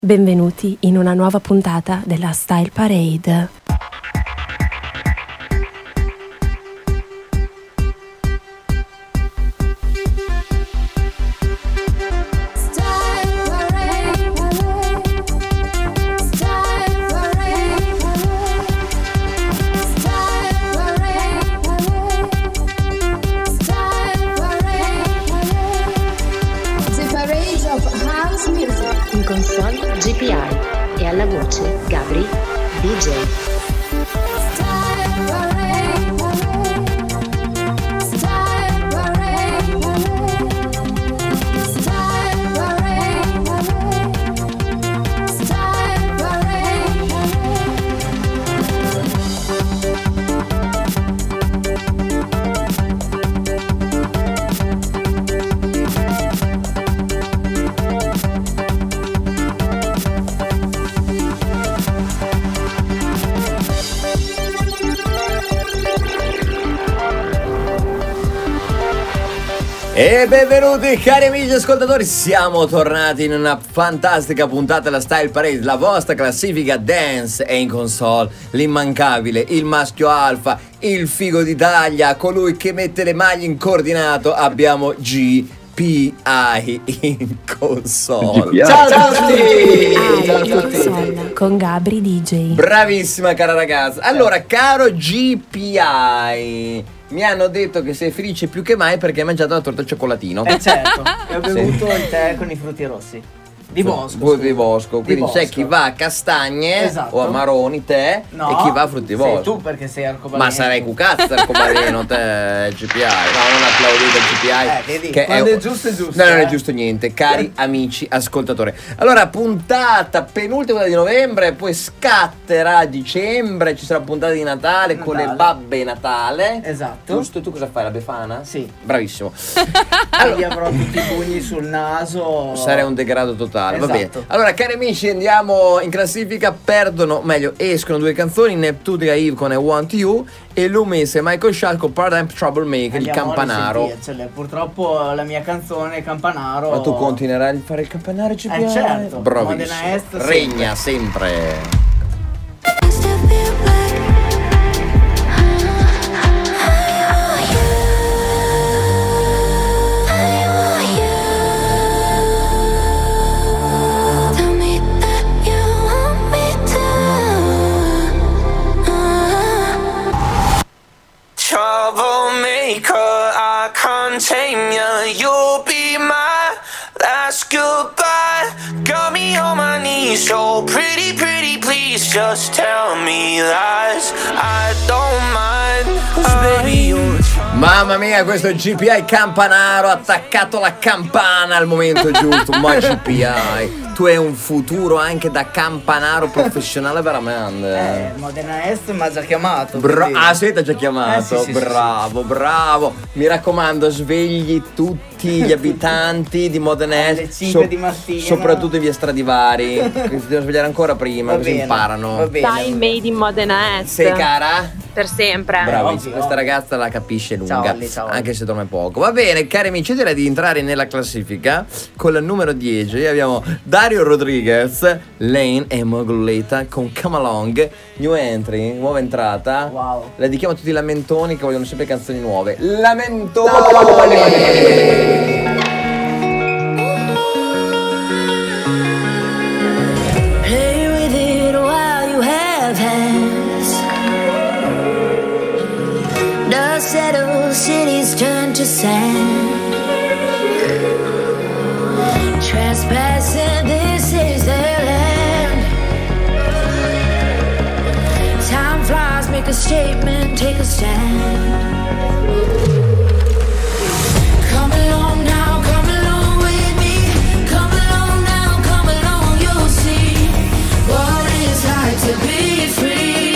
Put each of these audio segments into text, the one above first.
Benvenuti in una nuova puntata della Style Parade. In console GPI e alla voce Gabri DJ. E benvenuti cari amici ascoltatori, siamo tornati in una fantastica puntata della Style Parade, la vostra classifica dance. E in console l'immancabile, il maschio alfa, il figo d'Italia, colui che mette le maglie in coordinato. Abbiamo GPI in console. GPI. Ciao a tutti! Ciao a tutti! Con Gabri DJ. Bravissima cara ragazza. Allora, caro GPI, mi hanno detto che sei felice più che mai perché hai mangiato la torta al cioccolatino. Certo, e ho bevuto il tè con i frutti rossi. Di bosco. Di bosco. Quindi c'è chi va a castagne, esatto, o a maroni, te, no, e chi va a frutti di bosco. Sei tu perché sei arcobaleno. Ma sarai cucazza arcobaleno te, GPI. No, non applaudite il GPI. Vedi, che quando è giusto è giusto. No, non è giusto niente, cari amici ascoltatori. Allora, puntata penultima di novembre, poi scatterà a dicembre, ci sarà puntata di Natale con le babbe Natale. Esatto. Giusto? Tu cosa fai, la Befana? Sì. Bravissimo. Allora, avrò tutti i pugni sul naso. Sarei un degrado totale. Va bene. Esatto. Allora, cari amici, andiamo in classifica. Escono due canzoni: Neptunia Eve con I Want You e Loomis e Michael Shark con Part-Time Troublemaker, il campanaro. Purtroppo la mia canzone è Campanaro. Ma tu continuerai a fare il campanaro, GPI? Certo. Bravissimo. Modena Est Regna sempre. Troublemaker, I can't tame ya. You'll be my last goodbye. Got me on my knees, so pretty, pretty, please just tell me lies. I don't mind, baby, you're Mamma mia, questo è GPI Campanaro, attaccato alla campana al momento giusto. Ma GPI, tu hai un futuro anche da campanaro professionale veramente. Modena Est mi ha già chiamato. Sì, ti ha già chiamato. Sì, bravo, bravo. Mi raccomando, svegli tutti gli abitanti di Modena Est alle 5 di mattina. Soprattutto i via Stradivari, che si devono svegliare ancora prima, così imparano. Va bene. Dai, made in Modena Est. Sei cara? Per sempre. Bravissima, ovvio. questa ragazza la capisce lunga, Ciao. anche se dorme poco. Va bene, cari amici, direi di entrare nella classifica. Con il numero 10 abbiamo Dario Rodriguez, Lane e Mogoleta con Come Along. New entry, nuova entrata. Wow. La dedichiamo a tutti i lamentoni che vogliono sempre canzoni nuove. Lamentoni! Play with it while you have hands. Dust settles, cities turn to sand. Trespassing, this is their land. Time flies, make a statement, take a stand. Come along now, come along with me. Come along now, come along, you'll see what it's like to be free.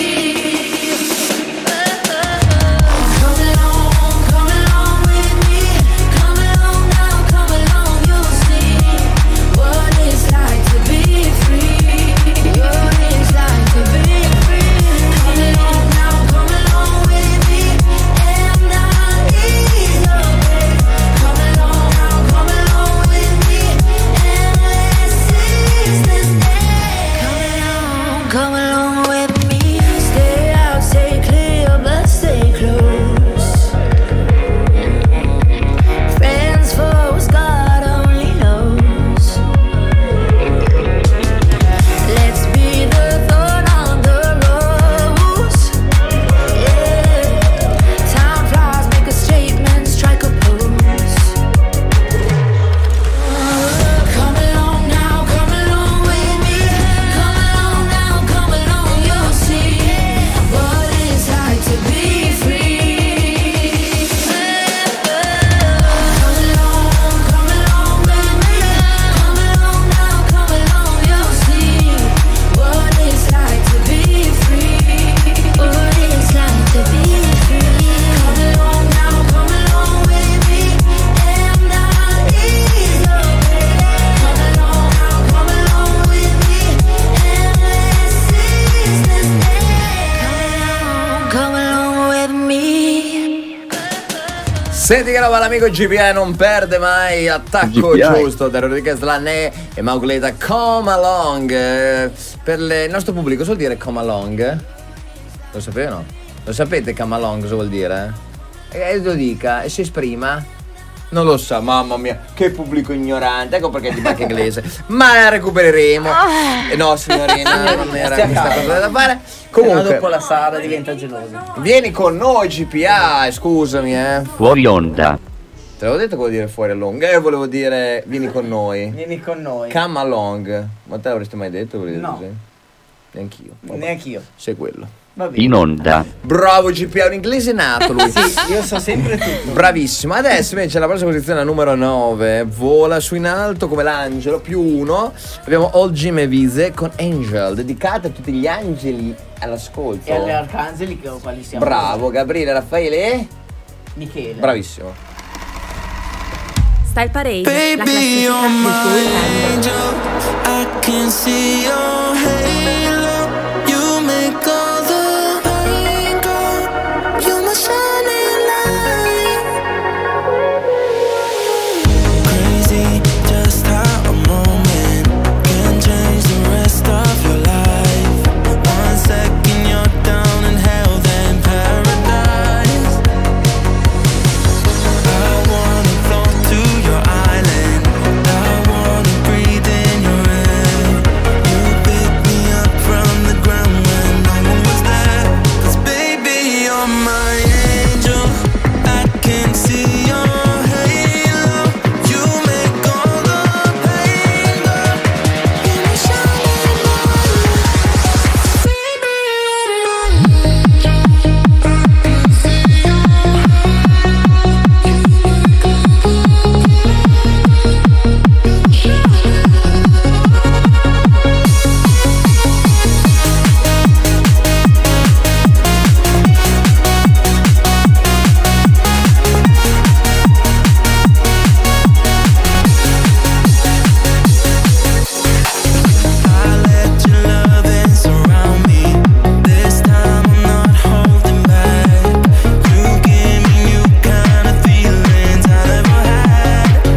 Come along with me. Come along now, come along, you'll see what it's like to be free. What it's like to be free. Come along now, come along with me, and I Senti che roba, l'amico GPI non perde mai attacco GPI. giusto da Rodriguez Lané e Maugleta. Come along. Per il nostro pubblico cosa vuol dire come along? Lo sapete o no? Lo sapete come along cosa vuol dire? E lo dica e si esprima. Non lo sa, mamma mia, che pubblico ignorante, ecco perché ti manca inglese. Ma la recupereremo. No, signorina, non era questa cosa da fare. Comunque Comunque, dopo la Sara diventa gelosa. vieni con noi GPI, scusami, Fuori onda. Te l'avevo detto che vuol dire fuori along. Volevo dire vieni con noi. Vieni con noi. Come along. Ma te l'avresti mai detto? No. Così? Neanch'io. Vabbè. Neanch'io. Sei quello. Va bene. In onda. Bravo GPI, un inglese nato lui. Sì, io so sempre tutto. Bravissimo. Adesso invece la prossima posizione, la numero 9, vola su in alto come l'angelo, +1. Abbiamo All Jim e Vise con Angel, dedicata a tutti gli angeli all'ascolto. E alle arcangeli che quali siamo? Bravo, Gabriele, Raffaele e Michele. bravissimo. Style Parade, la Baby, classifica you're del tuo my weekend. angel. I can see your halo. You make all the pain go. You're my shining light. Crazy, just how a moment can change the rest of your life. 1 second you're down in hell, then paradise. I wanna float to your island. I wanna breathe in your air. You pick me up from the ground when no one was there. 'Cause baby, you're my angel. I can see your halo. You make all the pain go. You're my shining light. Baby, I let your loving surround me. This time I'm not holding back. You give me new kind of feelings I never had.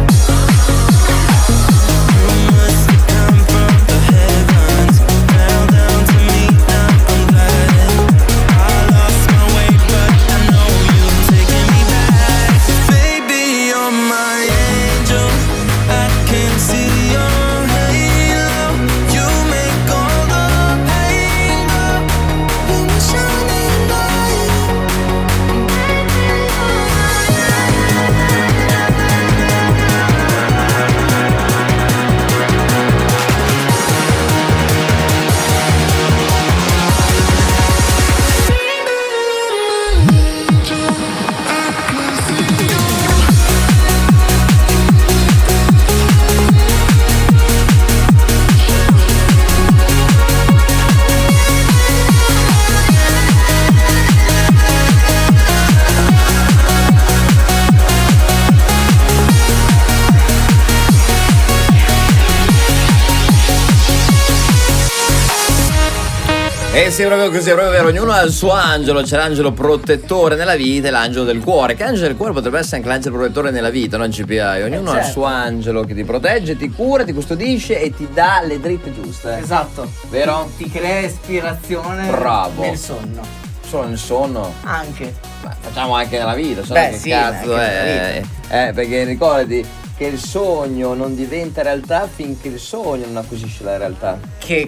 You must have come from the heavens, fell down to me. Now I'm glad I lost my way, but I know you've taken me back. Baby, you're my angel. I can see your halo. You make all the pain go. You're my shining light. E sì, proprio così, è proprio vero, ognuno ha il suo angelo, c'è l'angelo protettore nella vita e l'angelo del cuore. Che angelo del cuore potrebbe essere anche l'angelo protettore nella vita, non GPI. Ognuno ha il certo. suo angelo che ti protegge, ti cura, ti custodisce e ti dà le dritte giuste. Esatto. Vero? Ti crea ispirazione Bravo. nel sonno. Solo nel sonno. Anche. Ma facciamo anche nella vita, so Beh, che sì, cazzo anche è. nella Perché ricordati che il sogno non diventa realtà finché il sogno non acquisisce la realtà. Che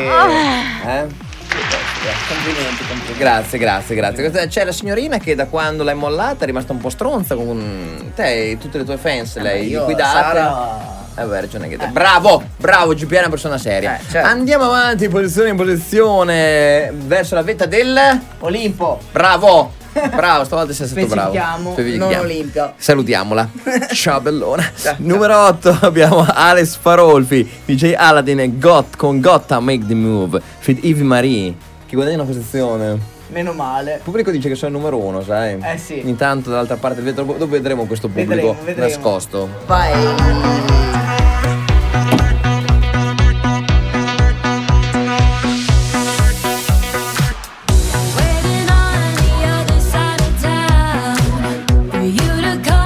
Complimenti. Grazie. C'è la signorina che da quando l'hai mollata è rimasta un po' stronza con te e tutte le tue fans, lei io liquidate. Sara... Hai ragione anche te. Bravo, GPI è una persona seria. Certo. Andiamo avanti, posizione in posizione verso la vetta del Olimpo. Bravo, stavolta sei stato bravo. Specifichiamo, non Olimpia. Salutiamola. Ciao bellona. Numero 8 abbiamo Alex Farolfi, DJ Aladdin e con Gotta Make the Move, feat Ivy Marie, che guadagna una posizione. Meno male. Il pubblico dice che sono il numero 1, sai? Sì. Intanto dall'altra parte del vetro, dopo vedremo questo pubblico Vedremo. nascosto. Vai. Waiting on the other side of town for you to come.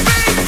free.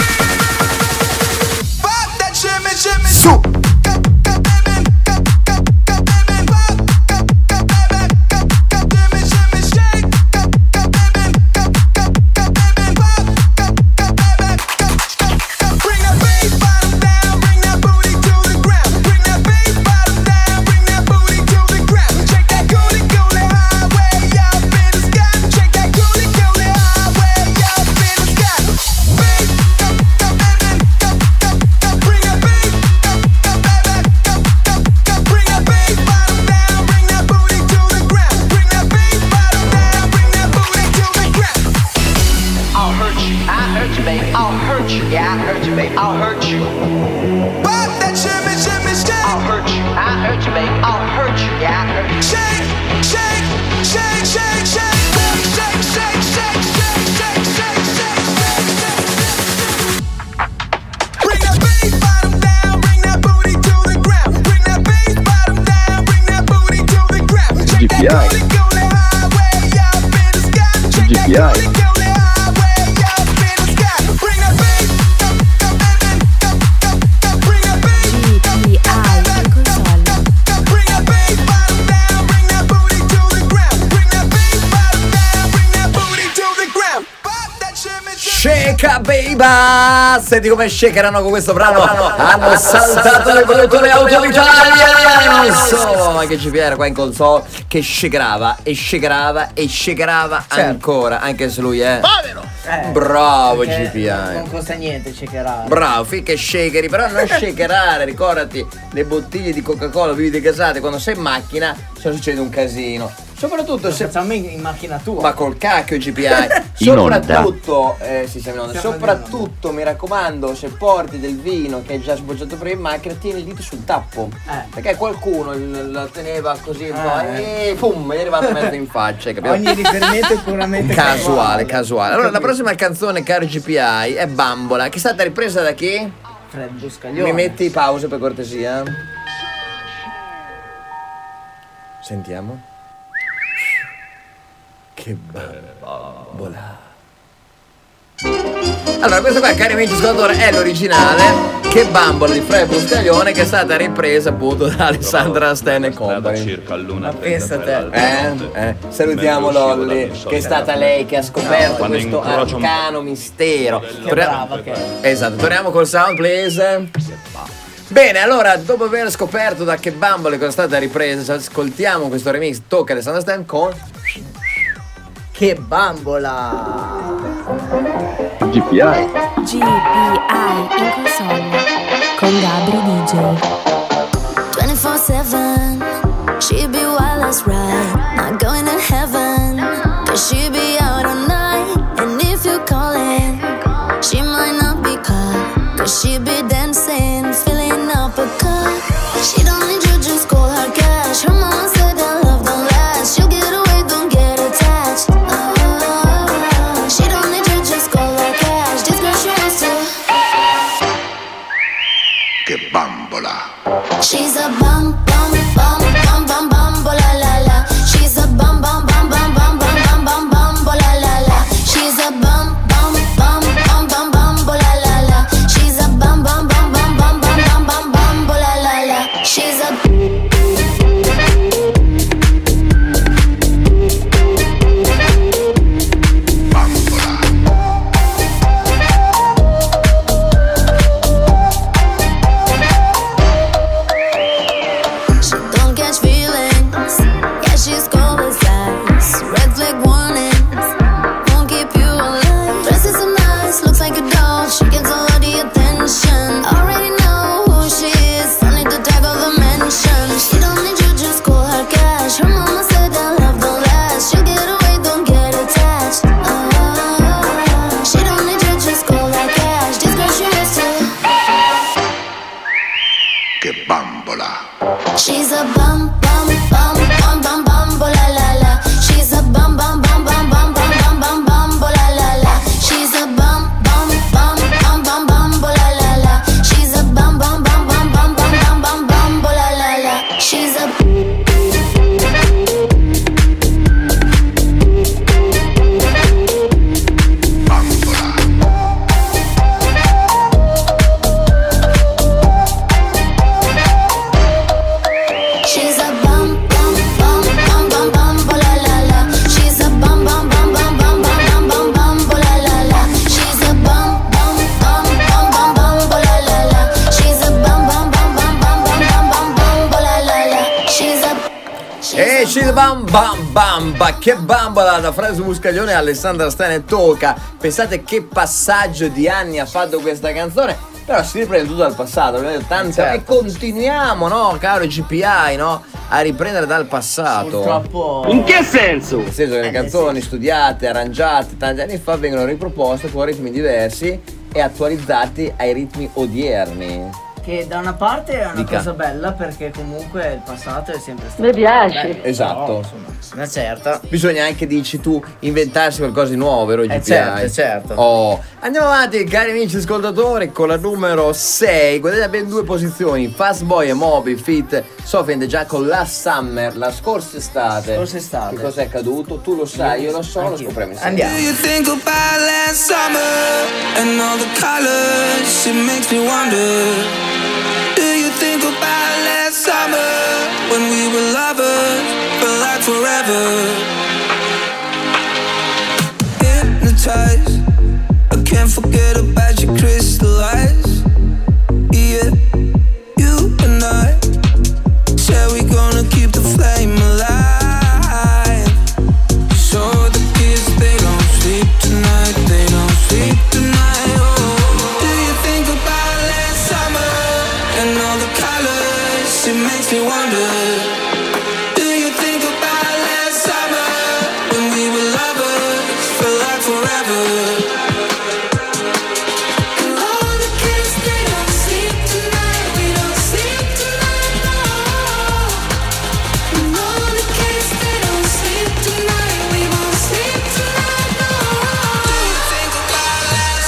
I'll hurt you. Pop that shimmy, shimmy, shake. I'll hurt you. I'll hurt you, baby. I'll hurt you. Yeah, I'll hurt you. Shake, shake, shake, shake, shake. Shake, shake, shake, shake, shake, shake, shake, shake, shake. Bring that bass bottom down, bring that booty to the ground. Bring that bass bottom down, bring that booty to the ground. Shake that booty, go the highway up in the sky. Shake that booty, go the highway up in the sky. Bring that bass, bring that bass, GPI in console. bring that bass bottom down, bring that booty to the ground. Bring that bass bottom down, bring that booty to the ground. Pop that shimmy, shimmy. Shake baby! Senti come shakerano con questo brano. Hanno saltato le produttori auto d'Italia. Non solo, ma che GPR qua in console che shakerava e shakerava e shakerava ancora. Anche se lui è bravo Perché GPI. Non costa niente shakerare. Bravo, che shakeri, però non shakerare, ricordati le bottiglie di Coca-Cola, bibite gasate, quando sei in macchina se succede un casino. Soprattutto se Facciamo in macchina tua. ma col cacchio GPI. In onda. Soprattutto sì, siamo in onda. Siamo Soprattutto mi raccomando, se porti del vino che è già sbocciato prima in macchina, tieni il dito sul tappo. Perché qualcuno lo teneva così un po' e pum, mi è arrivato mezzo in faccia, hai capito? Ogni riferimento è puramente Casuale. Allora, la prossima canzone, caro GPI, è Bambola, che è stata ripresa da chi? Fred Buscaglione. Mi metti pause per cortesia? Sentiamo. Che bambola. Allora, questo qua, cari amici ascoltatori, è l'originale Che bambola di Fred Buscaglione, che è stata ripresa appunto da Alessandra Sten e Company. Ma pensa te. Salutiamo Lolli, che è stata lei che ha scoperto questo arcano mistero. Che brava che è. Esatto, torniamo col sound please. Bene, allora, dopo aver scoperto da Che bambola che è stata ripresa, ascoltiamo questo remix. Tocca Alessandra Sten con Che bambola. GPI. GPI in console con Gabri DJ. 24/7, she be wild as right, not going to heaven, cause she be out all night, and if you call it, she might not be caught, cause she be dancing, filling up a cup. She don't need you, just call her cash. Her mama said that love don't last, she'll get away, don't get attached. She don't need you, just call her cash. This girl she wants to. Che bambola. She's a bum bum bum bum bum bambola la la. She's a bum bum bum bum bum bum bum bum bambola la la. She's a bum bum bum bum bum bambola la la. She's a bum bum bum bum bum bum bum bum bambola la la. She's a She's a bum bum bum bum bum bambola la la. She's a bum bum bum bum bum bum bum bum bambola la la. She's a bum bum bum bum bum bambola la la. She's a bum bum bum bum bum bum bum bum bambola la la. She's a She's bam bam bamba, che bambola da Fred Buscaglione e Alessandra Sten e Tocca. Pensate che passaggio di anni ha fatto questa canzone. Però si riprende tutto dal passato, e continuiamo, no, caro GPI, no, a riprendere dal passato. Purtroppo. In che senso? Nel senso che le canzoni studiate, arrangiate tanti anni fa vengono riproposte con ritmi diversi e attualizzati ai ritmi odierni. Che da una parte è una Dica. cosa bella perché comunque il passato è sempre stato Mi piace. bello, Esatto. però, insomma, una certa. Bisogna anche, dici tu, inventarsi qualcosa di nuovo, vero GPI? certo. Oh. Andiamo avanti, cari amici ascoltatori, con la numero 6. Guardate ben 2 posizioni. Fast Boy e Moby Fit Sophie and the Giant con Last Summer, la scorsa estate. Che cosa è accaduto? Tu lo sai, io lo so, lo scopriamo insieme. Andiamo. Do you think about last summer and all the colors? It makes me wonder. Do you think about last summer when we were lovers for like forever? Hypnotized, I can't forget about your crystal eyes. Yeah, you and I said we're gonna keep the flame alive. So the kids, they don't sleep tonight, they don't sleep tonight. Oh, do you think about last summer and all the colors? It makes me wonder. Do you think about last summer when we were lovers for like forever? And all the kids, they don't sleep tonight, we don't sleep tonight, no. And all the kids, they don't sleep tonight, we won't sleep tonight, no. Do you think about last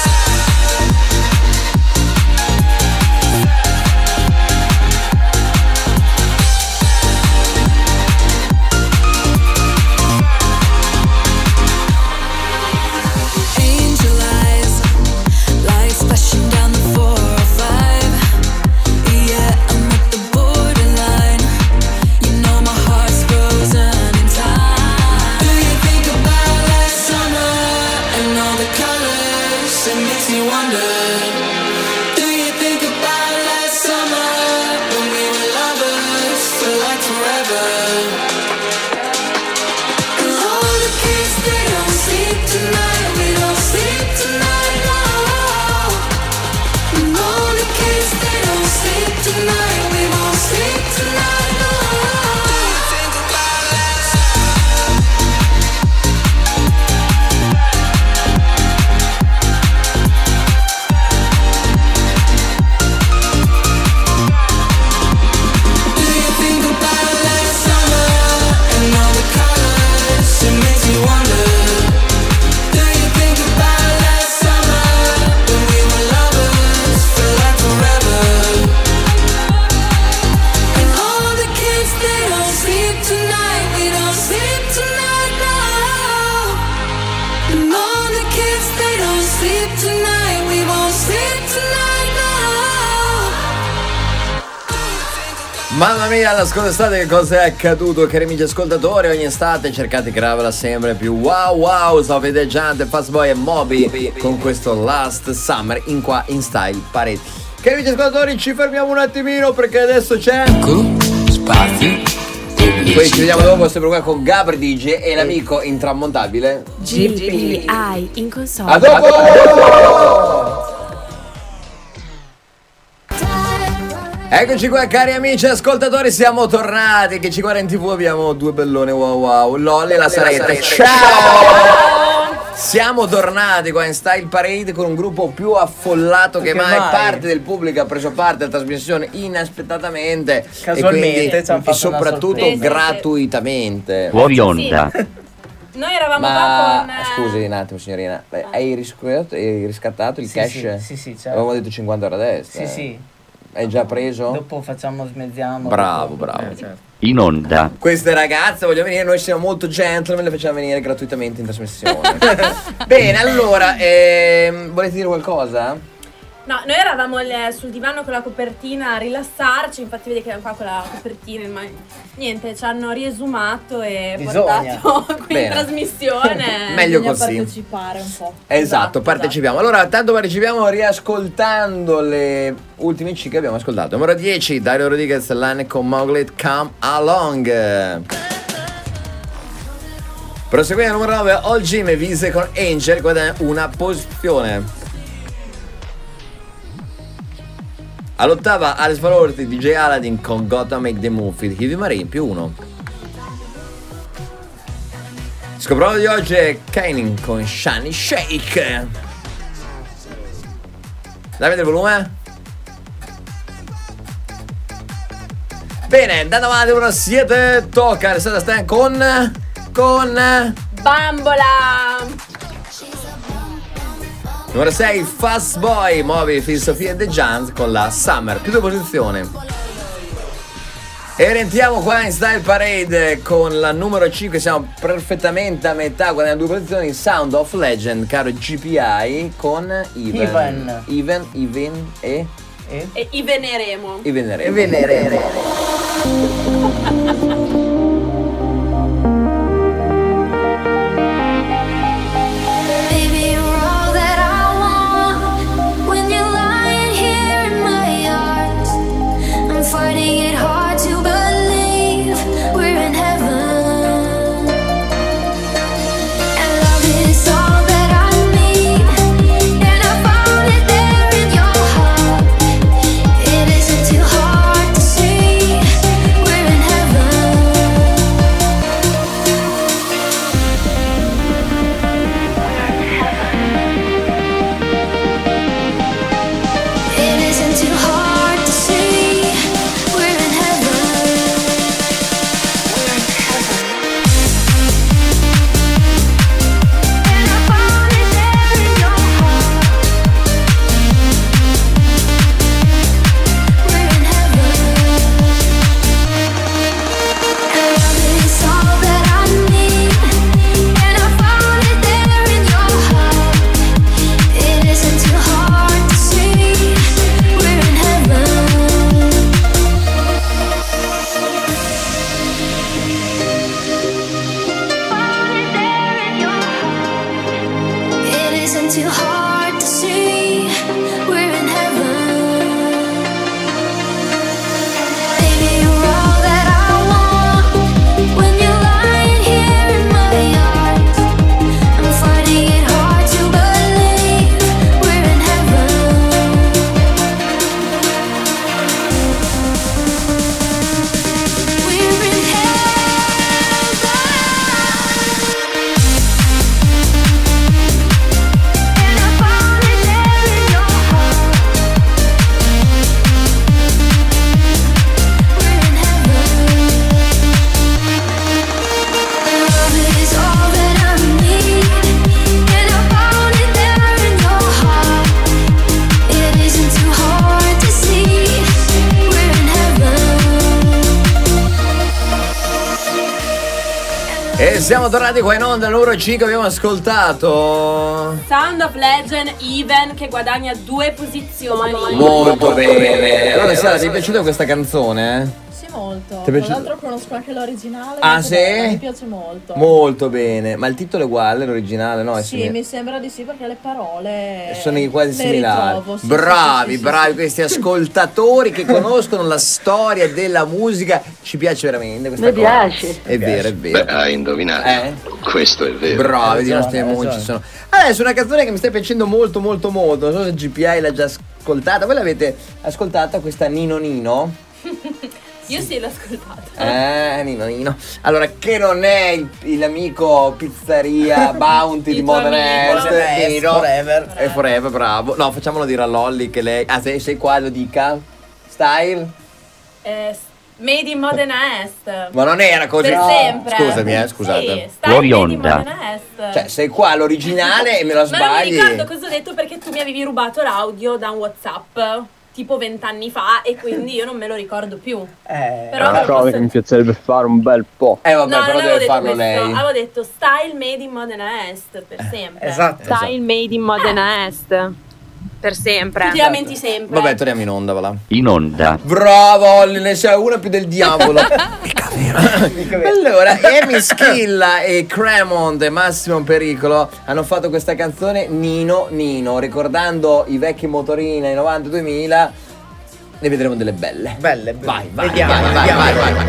angel eyes, lights flashing down the 405. Yeah, I'm at the borderline. You know my heart's frozen in time. Do you think about last summer and all the colors? It makes me wonder. Do you think about last summer when we were lovers for like forever? And all the kids, they don't sleep tonight, we don't sleep tonight, no. And all the kids, they don't sleep tonight, we won't sleep tonight, no. Do you think about last Do you think about last summer and all the colors? It makes me wonder. Do you think about last summer when we were lovers for like forever? And all the kids, they don't sleep tonight, we don't sleep tonight, no. And all the kids, they don't sleep tonight, we won't sleep tonight, no. Mamma mia, la scorsa estate che cosa è accaduto, cari amici ascoltatori? Ogni estate cercate di gravarla sempre più wow, Sophie and the Giant, Fast Boy e Moby con questo Last Summer in style parade. Cari amici ascoltatori, ci fermiamo un attimino perché adesso c'è Spazio. poi ci vediamo dopo sempre qua con Gabri DJ e l'amico intramontabile GPI in console. A dopo! Eccoci qua cari amici ascoltatori, siamo tornati, che ci guarda in TV abbiamo due bellone wow, Lolli e la Saretta. Ciao! Siamo tornati qua in Style Parade con un gruppo più affollato che mai. Parte del pubblico ha preso parte alla trasmissione inaspettatamente, Casualmente, ci hanno e fatto una soprattutto sorpresa. gratuitamente. Fuori onda. Noi eravamo Ma qua con scusi un attimo signorina, hai riscattato il Sì, cash? sì, certo. Avevamo detto 50 euro a destra. Sì. Hai già preso? Dopo smezziamo. Bravo. Certo. In onda. Queste ragazze vogliono venire, noi siamo molto gentleman, le facciamo venire gratuitamente in trasmissione. Bene, allora, volete dire qualcosa? No, noi eravamo sul divano con la copertina a rilassarci, infatti vedi che erano qua con la copertina, ma niente, ci hanno riesumato e portato qui in trasmissione. Meglio Bisogna così. partecipare un po'. Esatto, partecipiamo. Allora, tanto partecipiamo riascoltando le ultime C che abbiamo ascoltato. Numero 10, Dario Rodriguez, Lane con Mowgli, Come Along. Proseguiamo numero 9, All Jim e Vise con Angel, guadagna una posizione. All'ottava Alex Valorti, DJ Aladdin con Gotta Make the Move, Heavy Marine +1. Scopriamo di oggi è Kainin con Shani Shake. Davide il volume? Bene, andando avanti, uno siete. Tocca Alessandra Stan con Bambola. numero 6, Fast Boy, muovi Phil Sofia e The Giants con la Summer, più 2 posizioni. E rientriamo qua in Style Parade con la numero 5, siamo perfettamente a metà, guadagniamo 2 posizioni, Sound of Legend, caro GPI, con Even e I veneremo. Baby, you're all that I want. When you're lying here in my arms, I'm finding it hard to believe we're in heaven. And love is all that I need, and I found it there in your heart. It isn't too hard to see we're in heaven. It isn't too hard to see we're in heaven. And I found it there in your heart. We're in heaven. And love is all that I need, and I found it there in your heart. It isn't too hard to see we're in heaven. Found it there in your heart. It isn't too hard to see we're in heaven. Baby, you're all that I want. When you're lying here in my arms, I'm finding it hard to believe we're in heaven. We're in heaven. And I found it there in your heart. We're in heaven. Love is all that I need, and I found it there in your heart. It isn't too hard to see we're in heaven. E siamo tornati qua in onda, numero 5, abbiamo ascoltato Sound of Legend, Even, che guadagna 2 posizioni. molto bene. Allora Sara, ti è piaciuta questa canzone? Sì, molto. Ti è Tra piaciuto? l'altro conosco anche l'originale. Ah, molto sì? bella, mi piace molto. Molto bene, ma il titolo è uguale, l'originale, no? È Sì, simile. mi sembra di sì perché le parole Sono quasi le similari. ritrovo, sì, Bravi, sì, sì, bravi sì. questi ascoltatori che conoscono la storia della musica. Ci piace veramente questa Mi cosa. piace. È vero, è Beh, vero. hai indovinato. Questo è vero. Bravi, di Hai nostri ragione, amici hai sono. Adesso una canzone che mi sta piacendo molto molto molto. Non so se GPI l'ha già ascoltata. Voi l'avete ascoltata questa Nino Nino? Io sì, l'ho ascoltata. Nino Nino. Allora, che non è l'amico pizzeria Bounty di Il tuo Modern amico. Est, Nino. Forever. È Forever, bravo. No, facciamolo dire a Lolly che lei. Ah, sei qua, lo dica. Style? Made in Modena Est. Ma non era così. Per sempre. Scusami, scusate. Sì, stai Made in Modena Est. Cioè, sei qua l'originale e me la Ma non mi sbagli. ricordo cosa ho detto perché tu mi avevi rubato l'audio da un WhatsApp tipo 20 anni fa e quindi io non me lo ricordo più. Però Una cosa che mi piacerebbe fare un bel po'. Vabbè, no, però non avevo deve detto farlo questo. lei. Avevo detto Style Made in Modena Est per sempre. Esatto. Style Made in Modena Est. Per sempre. Tu ti lamenti sempre. Vabbè, torniamo in onda, va là. In onda. Bravo, Olli, ne sei una più del diavolo. Allora, Amy Schilla e Cremont e Massimo Pericolo hanno fatto questa canzone Nino Nino, ricordando i vecchi motorini ai 90-2000. Ne vedremo delle belle. Belle, Vai, vai, vediamo, vai, vai, vediamo. vai, vai.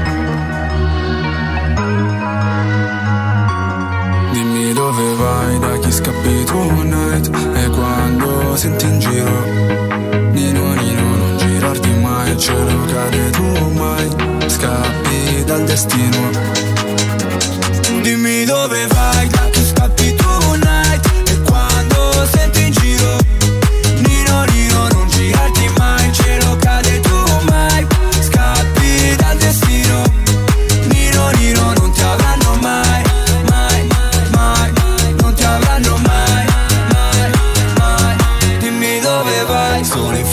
Dimmi dove vai, da chi scappi tonight. E quando senti in giro Nino Nino, non girarti mai, il cielo cade, tu mai scappi dal destino. Dimmi dove vai, da chi scappi tonight. E quando senti in giro Nino Nino,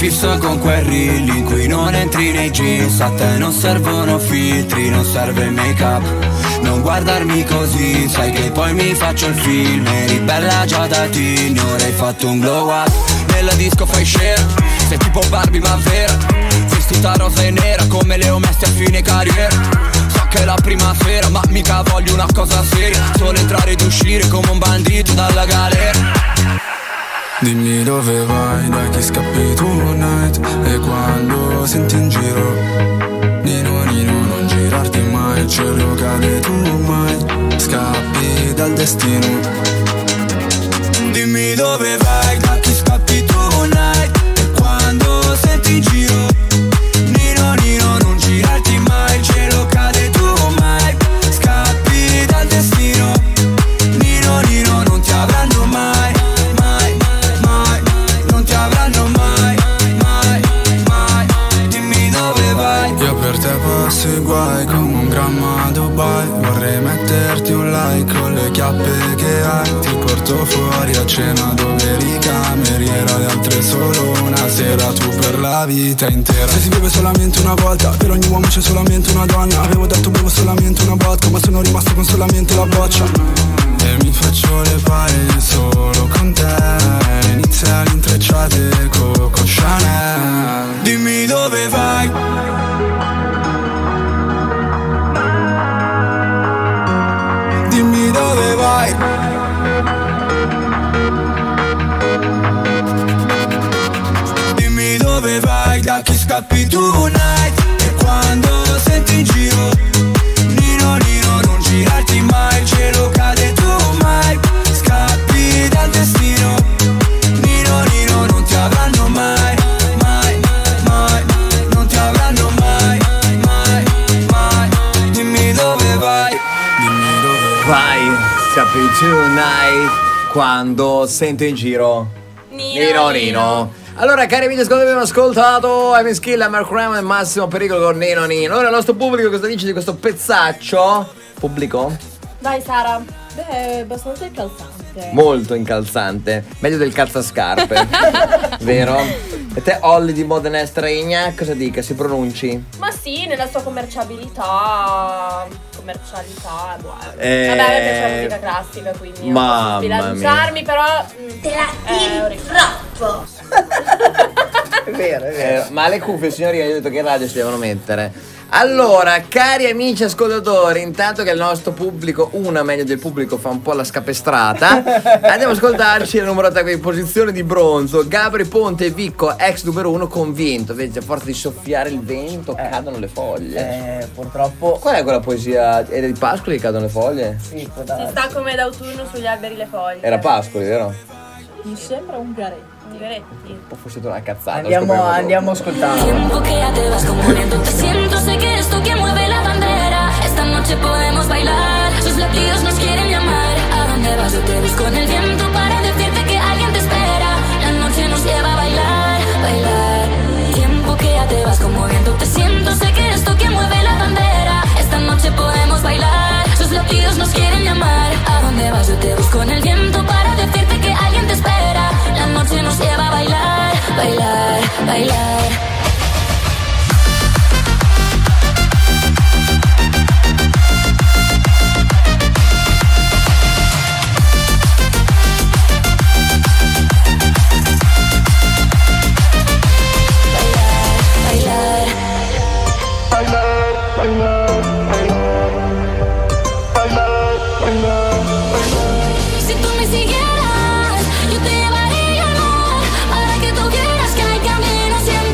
fisso con quel reel in cui non entri nei jeans. A te non servono filtri, non serve il make up. Non guardarmi così, sai che poi mi faccio il film. Eri bella già da teen, ora hai fatto un glow up. Nella disco fai share, sei tipo Barbie ma vera. Vestita rosa e nera come le ho messe a fine carriera. So che è la prima sera ma mica voglio una cosa seria. Solo entrare ed uscire come un bandito dalla galera. Dimmi dove vai, da chi scappi tonight. E quando senti in giro Nino, Nino, non girarti mai. Il cielo cade, tu mai scappi dal destino. Dimmi dove vai, da chi scappi tonight. E quando senti in giro Nino, Nino, non girarti mai. Il cielo cade, tu mai scappi dal destino. Nino, Nino, non ti avranno mai. Io per te passo i guai come un grammo a Dubai. Vorrei metterti un like con le chiappe che hai. Ti porto fuori a cena dove eri cameriera. Le altre solo una sera, tu per la vita intera. Se si vive solamente una volta, per ogni uomo c'è solamente una donna. Avevo detto bevo solamente una vodka, ma sono rimasto con solamente la boccia. E mi faccio le pari solo con te. Inizia l'intrecciate Coco Chanel. Dimmi dove vai. Dimmi dove vai. Dimmi dove vai, da chi scappi tonight. E quando senti in giro Nino, Nino, non girarti mai. Il cielo cade, tu mai scappi dal destino. Nino, Nino, non ti avranno mai. Mai, mai, non ti avranno mai. Mai, mai. Dimmi dove vai. Dimmi dove Vai, scappi tonight. Quando sento in giro Nino, Nino. Allora, cari amici, abbiamo ascoltato Amy Skill, Mark Ram e Massimo Pericolo con Nino, Nino. Ora il nostro pubblico cosa dice di questo pezzaccio? Pubblico? Vai Sara. Beh, è abbastanza incalzante. Molto incalzante. Meglio del calzascarpe. Vero? E te, Olli di Modena Stregna, cosa dica? Si pronunci? Ma sì, nella sua commerciabilità. Boh. Vabbè, a me piace la musica classica, quindi non posso sbilanciarmi, però Te la tiri troppo. È vero, è vero. Ma le cuffie, signorina, io ho detto che in radio si devono mettere. Allora, cari amici ascoltatori, intanto che il nostro pubblico, una meglio del pubblico, fa un po' la scapestrata, andiamo ad ascoltarci la numero 3 in posizione di bronzo. Gabri Ponte e Vicco, ex numero 1, convinto. Vedi, a forza di soffiare il vento cadono le foglie. Purtroppo. Qual è quella poesia? Era di Pascoli che cadono le foglie? Sì, può si darsi. sta come d'autunno sugli alberi le foglie. Era Pascoli, vero? Mi sembra un garetto. O forse una cazzata. Andiamo a ascoltarlo. Tiempo que ya te vas componiendo, te siento, sé que eres tú quien mueve la bandera. Esta noche podemos bailar, sus latidos nos quieren llamar. ¿A dónde vas? Yo te busco en el viento para decirte que alguien te espera. La noche nos lleva a bailar, bailar. Tiempo que ya te vas conmoviendo, te siento, sé que eres tú quien mueve la bandera. Esta noche podemos bailar, sus latidos nos quieren llamar. ¿A dónde vas? Yo te busco en el viento para decirte que alguien te espera. La noche nos lleva a bailar, bailar, bailar. Si tú me siguieras, yo te llevaría al mar, para que tú vieras que hay camino siempre.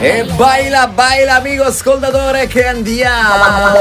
E baila, baila, amico ascoltatore, che andiamo.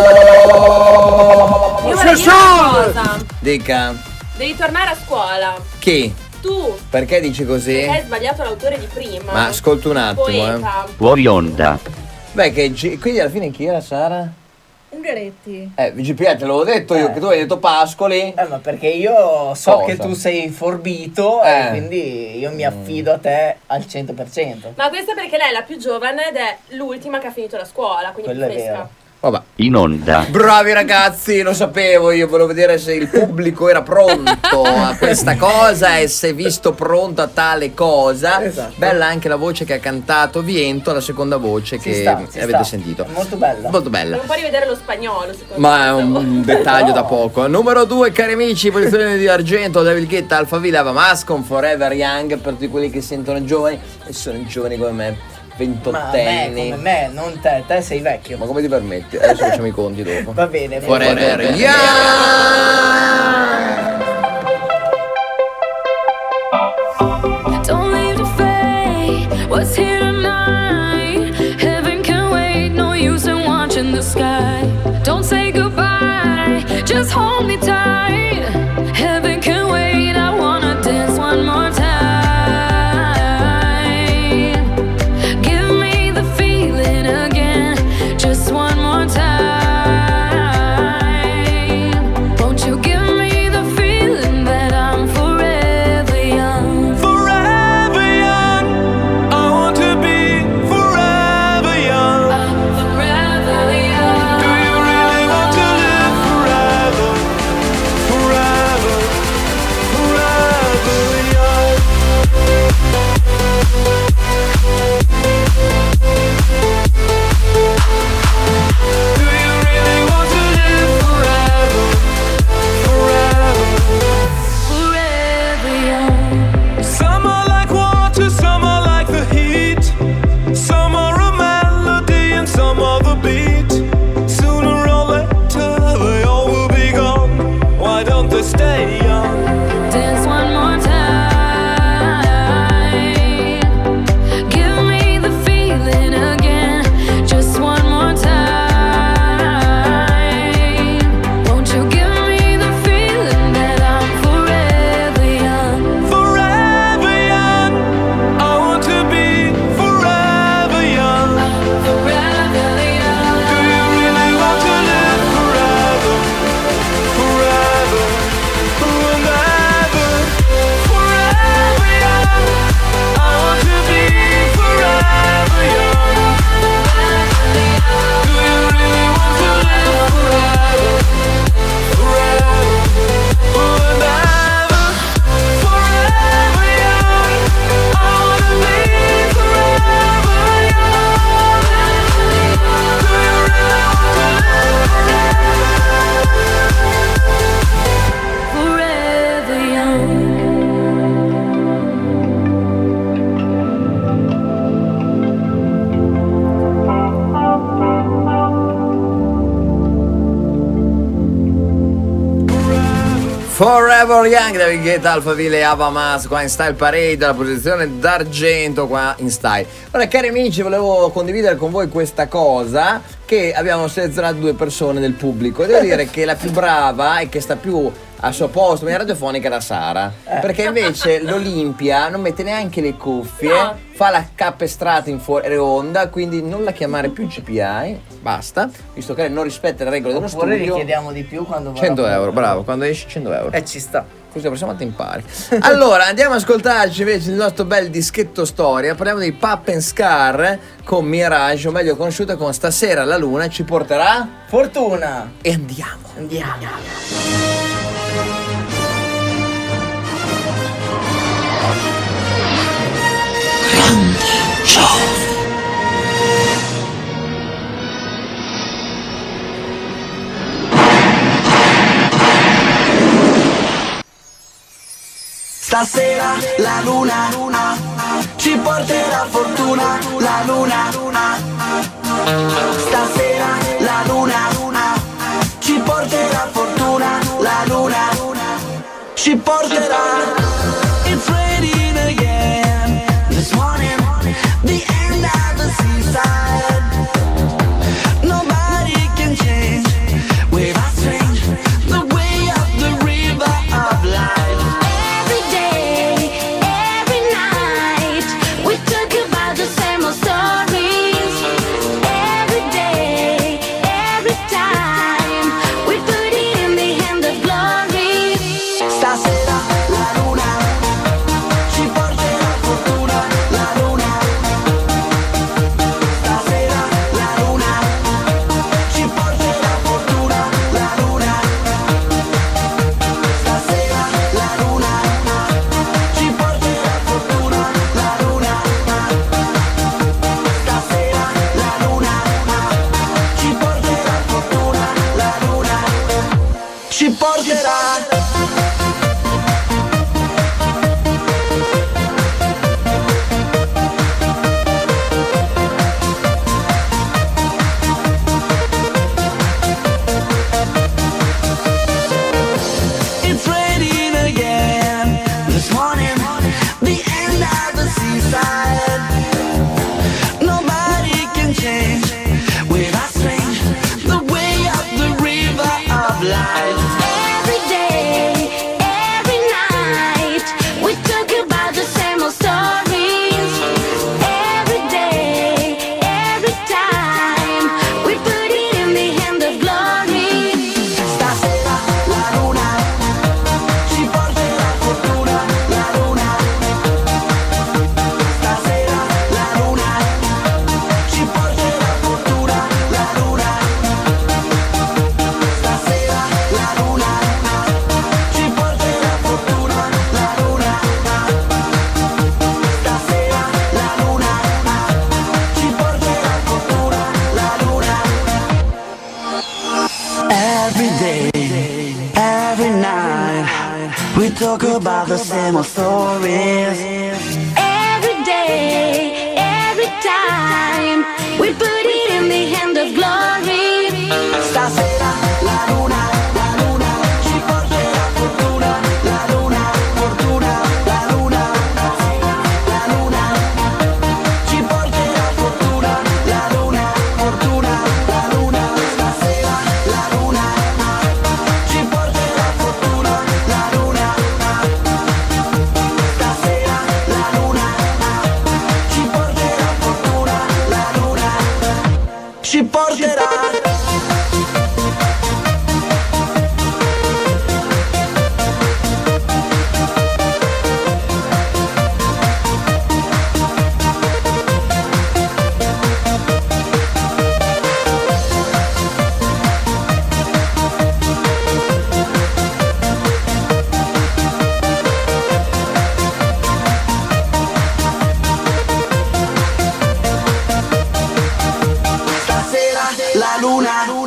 Io vorrei dire una cosa. Dica. Devi tornare a scuola. Chi? Tu. Perché dici così? Perché hai sbagliato l'autore di prima. Ma ascolta un attimo, Poeta. Fuori onda. Beh, quindi alla fine chi era, Sara? Ungaretti. GPA, te l'avevo detto io, che tu hai detto Pascoli. Ma perché io so Cosa? che tu sei forbito e quindi io mi affido a te al 100%. Ma questo è perché lei è la più giovane ed è l'ultima che ha finito la scuola, quindi Quello più è fresca. vero. Vabbè. In onda. Bravi ragazzi, lo sapevo, io volevo vedere se il pubblico era pronto a questa cosa e se visto pronto a tale cosa. Esatto. Bella anche la voce che ha cantato Viento, la seconda voce che avete sentito. Molto bella. Molto bella. Non puoi rivedere lo spagnolo, secondo Ma è me. un dettaglio da poco. Numero 2, cari amici, posizione di argento, David Guetta, Alphaville, Ava Max con Forever Young, per tutti quelli che sentono giovani e sono giovani come me. Ma Ventottenni. come me, non te, te sei vecchio. Ma come ti permetti? Adesso facciamo i conti dopo. Va bene. Forever Young. Don't leave to fade what's here tonight. Heaven can wait, no use in watching the sky. Don't say goodbye, just hold me tight. Heaven can wait, I wanna dance one more time. Give me the feeling again, just one more time. Won't you give me the feeling that I'm forever young? Forever young, I want to be forever young. Forever young. Do you really want to live forever? Forever, forever young. Do you really want to live forever? Forever. Forever young. Some are like water, some are like the heat. Some are a melody and some are the beat. Sooner or later they all will be gone. Why don't they stay young? Dance one more time. Give me the feeling again, just one more time. Won't you give me the feeling that I'm forever young? Forever young, I want to be forever young. Forever young. Do you really want to live forever? Forever, and ever. Forever young, I want to be forever young. Do you really want to live forever? Forever, and ever. Forever young, I want to be forever young. Do you really want to live Forever young. Forever Young, David Guetta, Alphaville e Ava Max qua in Style Parade, la posizione d'argento qua in Style. Ora, cari amici, volevo condividere con voi questa cosa, che abbiamo selezionato 2 persone del pubblico. Devo dire che la più brava e che sta più al suo posto in radiofonica era Sara, perché invece l'Olimpia non mette neanche le cuffie, No. fa la capestrata in fuori onda, quindi non la chiamare più GPI, basta, visto che lei non rispetta le regole dello Oppure studio. richiediamo di più quando va 100 a- euro, bravo, quando esci 100 euro. Ci sta. Così la prossima volta impari. Allora, andiamo ad ascoltarci invece il nostro bel dischetto storia. Parliamo dei Pup and Scar con Mirage, o meglio conosciuta con Stasera la luna ci porterà fortuna. E andiamo. Stasera la luna ci porterà fortuna, la luna. Stasera la luna ci porterà fortuna, la luna ci porterà. It's raining again this morning, the end of the season. porterà. It's raining again this morning, the end of the seaside. Nobody can change with us strange the way of the river of life. Every day, every night, we talk about the same old stories. Every day, every time, we put it in the hand of glory. Stasera la luna ci porterà fortuna, la luna. Stasera la luna ci porterà fortuna, la luna. Stasera la luna ci porterà fortuna, la luna. Stasera la luna ci porterà fortuna, la luna. Every day, every night, we talk about the same old stories. Every day, every time, we put it in the hand of glory. Stasera la luna ci porterà fortuna, la luna, fortuna, la luna. La luna ci porterà fortuna, la luna, fortuna, la luna. Stasera la luna ci porterà fortuna, la luna. Stasera la luna ci porterà fortuna, la luna. Ci porterà. Stasera la luna.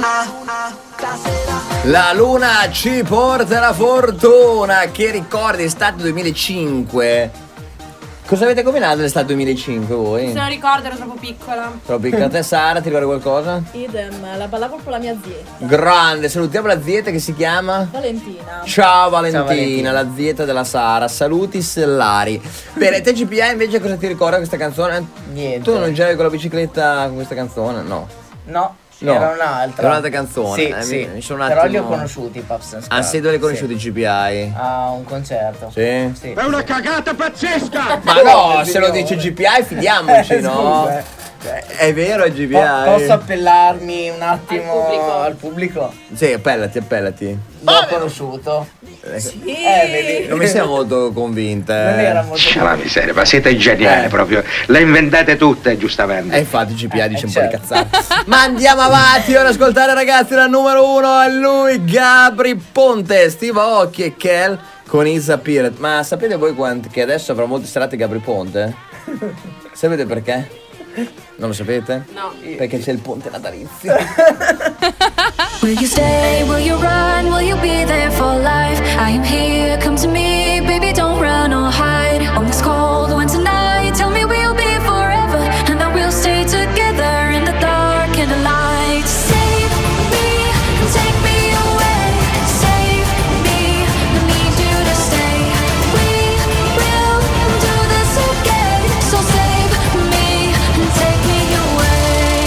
La luna ci porta la fortuna. Che ricordi, estate 2005. Cosa avete combinato l'estate 2005 voi? Se non ricordo, ero troppo piccola. Troppo piccola. Te Sara, ti ricordi qualcosa? Idem, la ballavo con la mia zietta. Grande, salutiamo la zietta che si chiama? Valentina. Ciao Valentina, la zietta della Sara. Saluti stellari. Bene, te GPA invece cosa ti ricorda questa canzone? Niente. Tu non giri con la bicicletta con questa canzone? No. No. No, Era un'altra. era un'altra canzone. Sì, sì. Mi sono un Però attimo- li ho conosciuti i Puffs and Ah, sì, dove li hai conosciuti Sì. i GPI? A un concerto. Sì? Sì. È una cagata pazzesca! Ma no, se lo dice GPI fidiamoci, no? È vero, è GPI. Posso appellarmi un attimo al pubblico? Sì, appellati. L'ho conosciuto. Vedi. Non mi sei molto convinta. Non era molto La miseria, ma siete geniali proprio. Le inventate tutte, giustamente. E infatti GPA dice un po' di cazzate. Ma andiamo avanti ora ad ascoltare, ragazzi, la numero uno è lui, Gabry Ponte, Steve Aoki e Kel con Isa Pirate. Ma sapete voi che adesso avrà molte serate Gabry Ponte? Sapete perché? Non lo sapete? No. Perché c'è il ponte natalizio. Will you stay? Will you run? Will you be there for life? I am here, come to me, baby, don't run or hide. On this cold winter night, tell me we'll be forever, and that we'll stay together in the dark and the light. Save me, take me away. Save me, I need you to stay. We will do this again. So save me and take me away.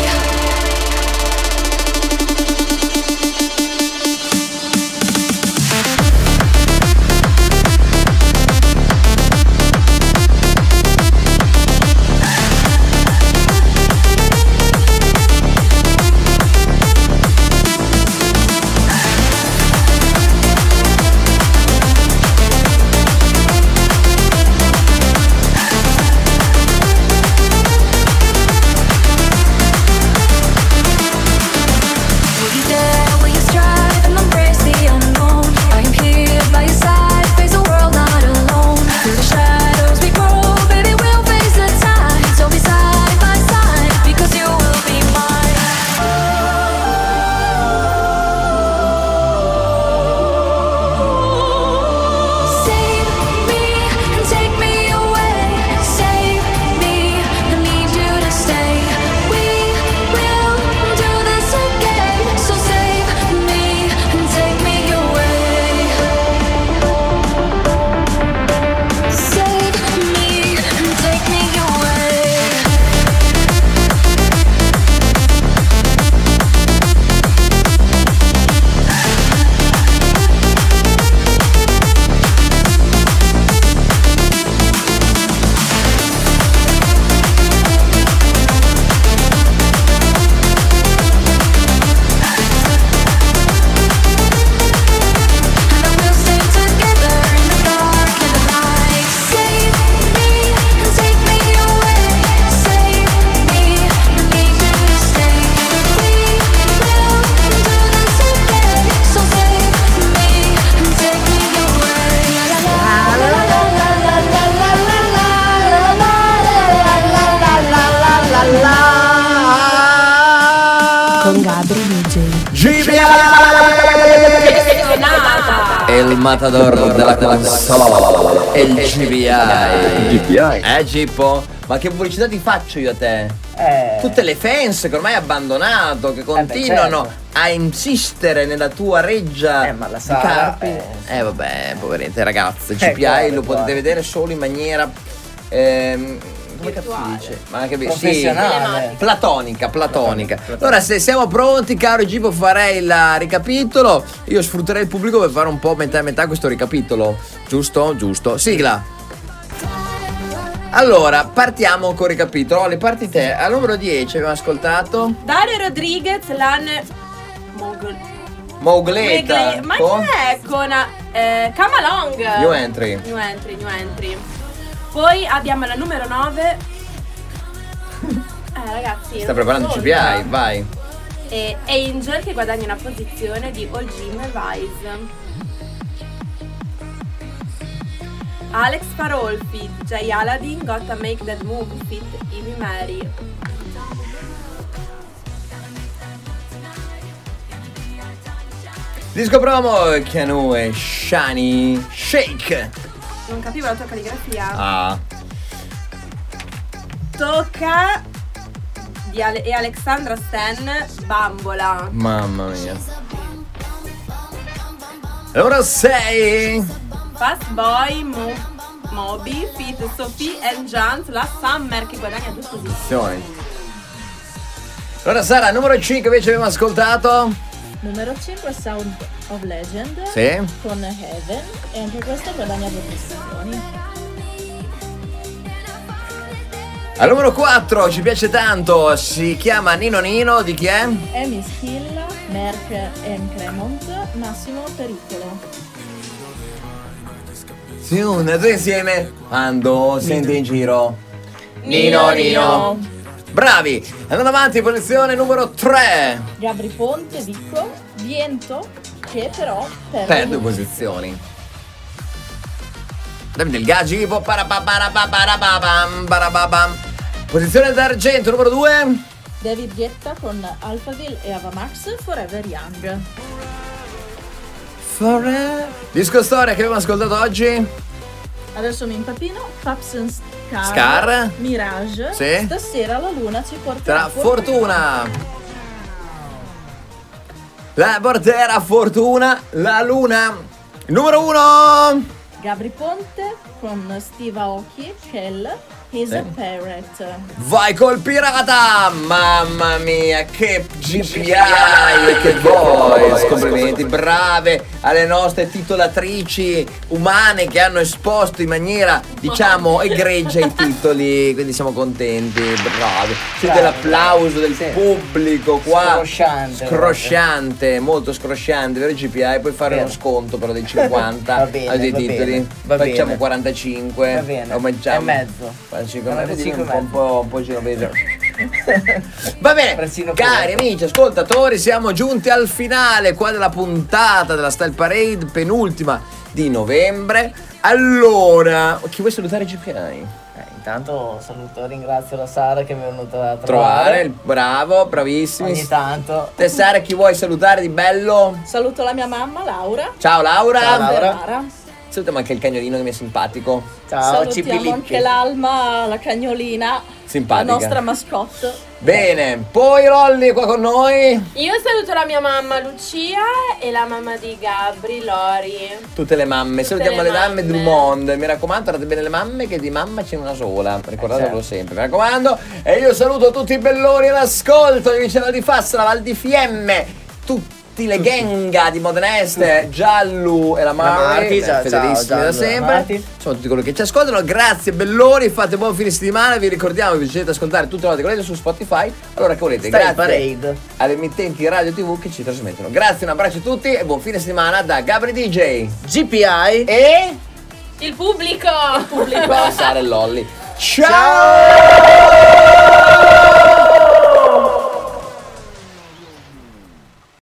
il matador della console e il GPI. Gippo? Ma che pubblicità ti faccio io a te? Tutte le fans che ormai hai abbandonato, che continuano a insistere nella tua reggia ma la di Sara, Carpi. Vabbè, poverette ragazze, GPI lo potete vedere solo in maniera come capisce? Ma che professionale. Platonica. Allora, se siamo pronti, caro Gipo, farei il ricapitolo. Io sfrutterei il pubblico per fare un po' metà e metà questo ricapitolo. Giusto? Sigla. Allora, partiamo col ricapitolo. Le partite al numero 10 abbiamo ascoltato Dario Rodriguez, Mougleta. Ma che è con Kamalong. New entry. Poi abbiamo la numero 9. Ragazzi, Sta preparando il GPI, vai. E Angel che guadagna una posizione di All Jim e Vice. Alex Farol fit Jay Aladdin, Gotta Make That Move fit Ivy Mary. Disco promo Keanu e Shani Shake. Non capivo la tua calligrafia. Tocca e Alexandra Stan, Bambola. Mamma mia. Numero 6 Fast Boy Moby fit Sophie and Jans, la Summer che guadagna 2 posizioni. Allora Sara, numero 5 invece abbiamo ascoltato. Numero 5 Sound of Legend con Heaven, e anche questo guadagna 2 posizioni. Al numero 4 ci piace tanto, si chiama Nino Nino, di chi è? Amy Schilla, Merck and Clemont, Massimo Pericolo. Sì, una due insieme. Quando senti in giro Nino. Bravi. Andando avanti, posizione numero 3 Gabri Ponte, Vico, Viento, che però perde 2 posizioni. Davide il Gaggi, posizione d'argento numero 2 David Guetta con Alphaville e Avamax, Forever Young. Disco storia che abbiamo ascoltato oggi. Adesso mi impapino. Paps and Scar Mirage. Stasera la luna ci porterà fortuna. La porterà fortuna la luna. Numero 1 Gabri Ponte con Steve Aoki, Kell, He's a Pirate. Vai col pirata! Mamma mia, che GPI e che voice! Complimenti, brave alle nostre titolatrici umane che hanno esposto in maniera, diciamo, egregia i titoli, quindi siamo contenti, bravi. Siete l'applauso del pubblico qua. Scrosciante, molto scrosciante, vero GPI? Puoi fare uno sconto però dei 50 ai dei titoli. Facciamo 45. Va bene. Aumentiamo. E mezzo. 45 un po' genovese. Va bene, cari amici ascoltatori, siamo giunti al finale qua della puntata della Style Parade, penultima di novembre. Allora, chi vuoi salutare GPI? Intanto saluto, ringrazio la Sara che mi è venuta a trovare. Bravo, bravissimi. Ogni tanto. Te Sara, chi vuoi salutare di bello? Saluto la mia mamma Laura. Ciao Laura. Ciao Laura. Salutiamo anche il cagnolino che mi è simpatico. Ciao, salutiamo anche l'Alma, la cagnolina, simpatica, la nostra mascotte. Bene, poi Lolli qua con noi. Io saluto la mia mamma Lucia e la mamma di Gabri, Lori. Tutte le mamme, salutiamo le mamme del mondo. Mi raccomando, guardate bene le mamme, che di mamma c'è una sola. Ricordatelo sempre, mi raccomando. E io saluto tutti i belloni all'ascolto di Vicino di Fassa, la Val di Fiemme, tutti le gang di Modeneste, Giallo e la Marti, fedelissimi da sempre. Sono tutti coloro che ci ascoltano. Grazie belloni, fate buon fine settimana. Vi ricordiamo che vi potete ascoltare tutte le volte che volete su Spotify. Allora che volete, Style grazie Parade alle emittenti radio TV che ci trasmettono. Grazie, un abbraccio a tutti e buon fine settimana da Gabri DJ, GPI e il pubblico. Sara e Lolli. Ciao!